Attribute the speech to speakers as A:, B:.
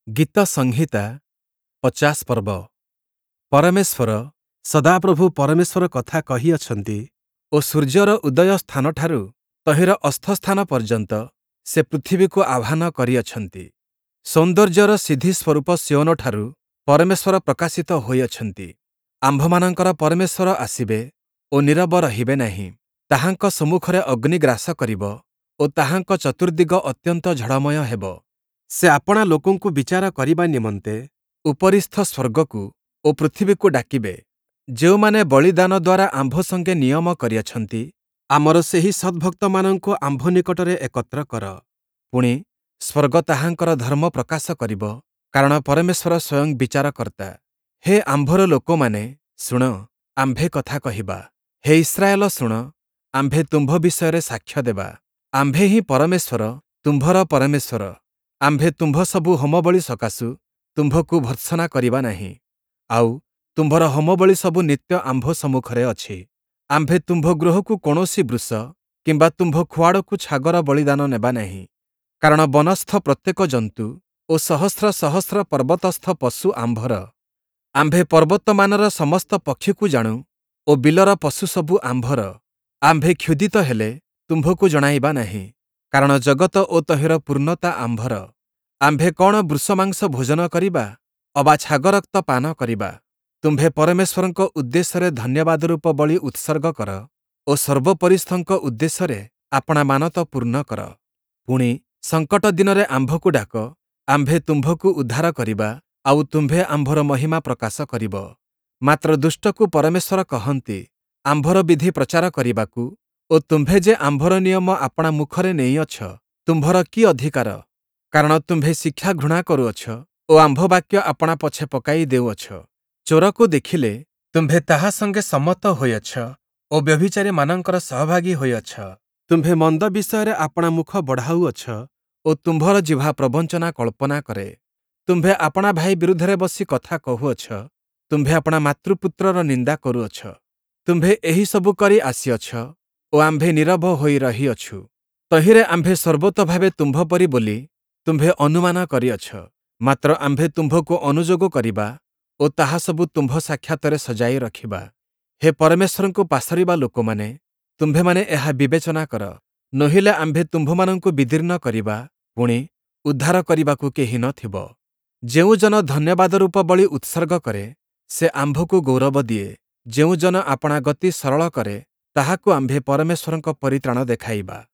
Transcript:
A: ଗୀତ ସଂହିତା 50 ପର୍ବ। ପରମେଶ୍ୱର ସଦାପ୍ରଭୁ ପରମେଶ୍ୱର କଥା କହିଅଛନ୍ତି ଓ ସୂର୍ଯ୍ୟର ଉଦୟ ସ୍ଥାନଠାରୁ ତହିଁର ଅସ୍ତସ୍ଥାନ ପର୍ଯ୍ୟନ୍ତ ସେ ପୃଥିବୀକୁ ଆହ୍ୱାନ କରିଅଛନ୍ତି। ସୌନ୍ଦର୍ଯ୍ୟର ସିଦ୍ଧି ସ୍ୱରୂପ ସିଓନଠାରୁ ପରମେଶ୍ୱର ପ୍ରକାଶିତ ହୋଇଅଛନ୍ତି। ଆମ୍ଭମାନଙ୍କର ପରମେଶ୍ୱର ଆସିବେ ଓ ନୀରବ ରହିବେ ନାହିଁ। ତାହାଙ୍କ ସମ୍ମୁଖରେ ଅଗ୍ନି ଗ୍ରାସ କରିବ ଓ ତାହାଙ୍କ ଚତୁର୍ଦ୍ଦିଗ ଅତ୍ୟନ୍ତ ଝଡ଼ମୟ ହେବ। ସେ ଆପଣା ଲୋକଙ୍କୁ ବିଚାର କରିବା ନିମନ୍ତେ ଉପରିସ୍ଥ ସ୍ୱର୍ଗକୁ ଓ ପୃଥିବୀକୁ ଡାକିବେ। ଯେଉଁମାନେ ବଳିଦାନ ଦ୍ୱାରା ଆମ୍ଭ ସଙ୍ଗେ ନିୟମ କରିଅଛନ୍ତି, ଆମର ସେହି ସଦ୍ଭକ୍ତମାନଙ୍କୁ ଆମ୍ଭ ନିକଟରେ ଏକତ୍ର କର। ପୁଣି ସ୍ୱର୍ଗ ତାହାଙ୍କର ଧର୍ମ ପ୍ରକାଶ କରିବ, କାରଣ ପରମେଶ୍ୱର ସ୍ୱୟଂ ବିଚାରକର୍ତ୍ତା। ହେ ଆମ୍ଭର ଲୋକମାନେ, ଶୁଣ, ଆମ୍ଭେ କଥା କହିବା। ହେ ଇସ୍ରାଏଲ ଶୁଣ, ଆମ୍ଭେ ତୁମ୍ଭ ବିଷୟରେ ସାକ୍ଷ୍ୟ ଦେବା। ଆମ୍ଭେ ହିଁ ପରମେଶ୍ୱର, ତୁମ୍ଭର ପରମେଶ୍ୱର। ଆମ୍ଭେ ତୁମ୍ଭ ସବୁ ହୋମବଳି ସକାଶୁ ତୁମ୍ଭକୁ ଭର୍ତ୍ସନା କରିବା ନାହିଁ। ଆଉ ତୁମ୍ଭର ହୋମବଳି ସବୁ ନିତ୍ୟ ଆମ୍ଭ ସମ୍ମୁଖରେ ଅଛି। ଆମ୍ଭେ ତୁମ୍ଭ ଗୃହକୁ କୌଣସି ବୃଷ କିମ୍ବା ତୁମ୍ଭ ଖୁଆଡ଼କୁ ଛାଗର ବଳିଦାନ ନେବା ନାହିଁ। କାରଣ ବନସ୍ଥ ପ୍ରତ୍ୟେକ ଜନ୍ତୁ ଓ ସହସ୍ର ସହସ୍ର ପର୍ବତସ୍ଥ ପଶୁ ଆମ୍ଭର। ଆମ୍ଭେ ପର୍ବତମାନର ସମସ୍ତ ପକ୍ଷୀକୁ ଜାଣୁ ଓ ବିଲର ପଶୁ ସବୁ ଆମ୍ଭର। ଆମ୍ଭେ କ୍ଷୁଧିତ ହେଲେ ତୁମ୍ଭକୁ ଜଣାଇବା ନାହିଁ, କାରଣ ଜଗତ ଓ ତହିଁର ପୂର୍ଣ୍ଣତା ଆମ୍ଭର। ଆମ୍ଭେ କ'ଣ ବୃଷମାଂସ ଭୋଜନ କରିବା ଅବା ଛାଗରକ୍ତ ପାନ କରିବା? ତୁମ୍ଭେ ପରମେଶ୍ୱରଙ୍କ ଉଦ୍ଦେଶ୍ୟରେ ଧନ୍ୟବାଦ ରୂପ ବଳି ଉତ୍ସର୍ଗ କର ଓ ସର୍ବୋପରିସ୍ଥଙ୍କ ଉଦ୍ଦେଶ୍ୟରେ ଆପଣା ମାନତ ପୂର୍ଣ୍ଣ କର। ପୁଣି ସଙ୍କଟ ଦିନରେ ଆମ୍ଭକୁ ଡାକ, ଆମ୍ଭେ ତୁମ୍ଭକୁ ଉଦ୍ଧାର କରିବା, ଆଉ ତୁମ୍ଭେ ଆମ୍ଭର ମହିମା ପ୍ରକାଶ କରିବ। ମାତ୍ର ଦୁଷ୍ଟକୁ ପରମେଶ୍ୱର କହନ୍ତି, ଆମ୍ଭର ବିଧି ପ୍ରଚାର କରିବାକୁ, ଓ ତୁମ୍ଭେ ଯେ ଆମ୍ଭର ନିୟମ ଆପଣା ମୁଖରେ ନେଇଅଛ, ତୁମ୍ଭର କି ଅଧିକାର? କାରଣ ତୁମ୍ଭେ ଶିକ୍ଷା ଘୃଣା କରୁଅଛ ଓ ଆମ୍ଭ ବାକ୍ୟ ଆପଣା ପଛେ ପକାଇ ଦେଉଅଛ। ଚୋରକୁ ଦେଖିଲେ ତୁମ୍ଭେ ତାହା ସଙ୍ଗେ ସମ୍ମତ ହୋଇଅଛ ଓ ବ୍ୟଭିଚାରୀମାନଙ୍କର ସହଭାଗୀ ହୋଇଅଛ। ତୁମ୍ଭେ ମନ୍ଦ ବିଷୟରେ ଆପଣା ମୁଖ ବଢ଼ାଉଅଛ ଓ ତୁମ୍ଭର ଜିହ୍ବା ପ୍ରବଞ୍ଚନା କଳ୍ପନା କରେ। ତୁମ୍ଭେ ଆପଣା ଭାଇ ବିରୁଦ୍ଧରେ ବସି କଥା କହୁଅଛ, ତୁମ୍ଭେ ଆପଣା ମାତୃପୁତ୍ରର ନିନ୍ଦା କରୁଅଛ। ତୁମ୍ଭେ ଏହି ସବୁ କରି ଆସିଅଛ ଓ ଆମ୍ଭେ ନୀରବ ହୋଇ ରହିଅଛୁ। ତହିଁରେ ଆମ୍ଭେ ସର୍ବୋତଭାବେ ତୁମ୍ଭ ପରି ବୋଲି ତୁମ୍ଭେ ଅନୁମାନ କରିଅଛ। ମାତ୍ର ଆମ୍ଭେ ତୁମ୍ଭକୁ ଅନୁଯୋଗ କରିବା ଓ ତାହା ସବୁ ତୁମ୍ଭ ସାକ୍ଷାତରେ ସଜାଇ ରଖିବା। ହେ ପରମେଶ୍ୱରଙ୍କୁ ପାସରିବା ଲୋକମାନେ, ତୁମ୍ଭେମାନେ ଏହା ବିବେଚନା କର। ନୋହିଲେ ଆମ୍ଭେ ତୁମ୍ଭମାନଙ୍କୁ ବିଦୀର୍ଣ୍ଣ କରିବା, ପୁଣି ଉଦ୍ଧାର କରିବାକୁ କେହି ନଥିବ। ଯେଉଁ ଜନ ଧନ୍ୟବାଦ ରୂପ ବଳି ଉତ୍ସର୍ଗ କରେ, ସେ ଆମ୍ଭକୁ ଗୌରବ ଦିଏ। ଯେଉଁ ଜନ ଆପଣା ଗତି ସରଳ କରେ, ତାହାକୁ ଆମ୍ଭେ ପରମେଶ୍ୱରଙ୍କ ପରିତ୍ରାଣ ଦେଖାଇବା।